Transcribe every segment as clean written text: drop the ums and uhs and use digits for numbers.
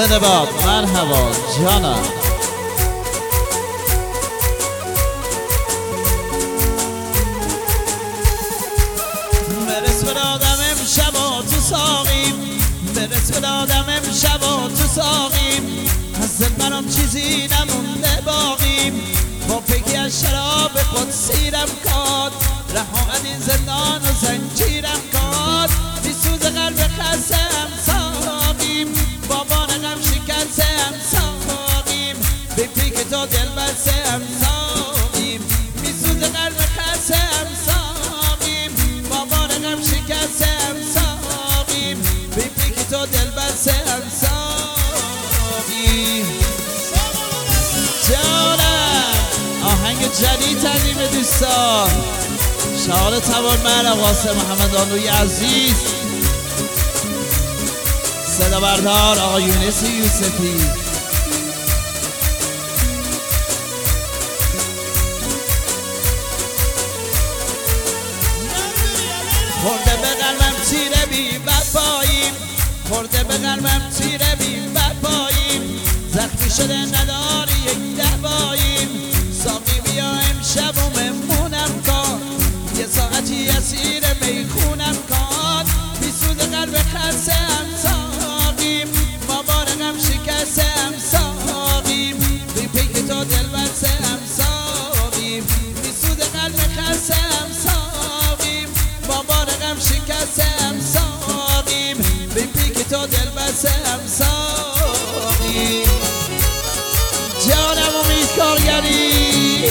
زنده باد. مرحبا جانم. برس به دادم امشب و تو ساقیم، برس به دادم امشب و تو ساقیم، از دل برام چیزی نمونده باقیم، با پکی از شراب خود سیرم کاد، رها از این زندان و زنجیرم کاد، بی سوز قلب خستم ساقیم، بابان غم شکستم ساقیم، بی پیک تو دل بستم ساقیم، بی سوز قلب خستم ساقیم، بابان غم شکستم ساقیم، بی پیک تو دل بستم ساقیم. جانم آهنگ جدید تقدیم دوستان، شعار توانمند قاسم محمد آنوی عزیز، صدا بردار آقا یونس یوسفی. خورده به قلبم تیره بی وفاییم، خورده به قلبم تیره بی وفاییم، زخمی شده نداری یک دواییم، ساقی بیا امشب و مهمونم کن، یه ساعتی اسیر میخونم کن، بی سوز قلب خستم ساقیم، بابان غم شکستم ساقیم، بی پیک تو دل بستم ساقیم، بی سوز قلب خستم ساقیم، بابان غم شکستم ساقیم، بی پیک تو دل بستم ساقیم. جانم امید کارگری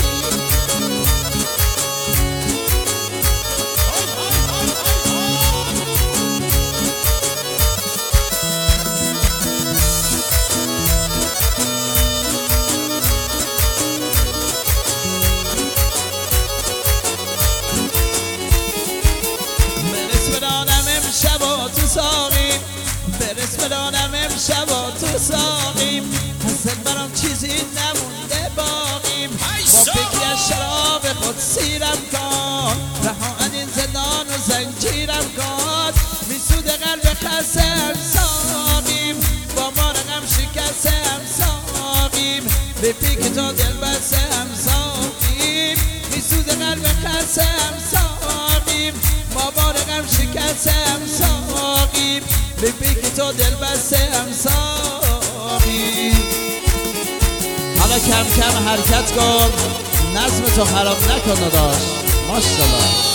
برس بدانم امشب و تو ساقیم، برس بدانم امشب و تو ساقیم، از دل برام چیزی نمونده باقیم، با پکی از شراب خود سیرم کن، رها از این زندان و زنجیرم کن، بی سود قلب خستم ساقیم، با مار غم شکستم ساقیم، بی پیک تو دل بستم ساقیم، بی سود قلب خستم ساقیم، با مار غم شکستم ساقیم، بی پیک تو دل بستم ساقیم. حالا کم کم حرکت کن، نظم تو خراب نکن داداش. ماشاءالله.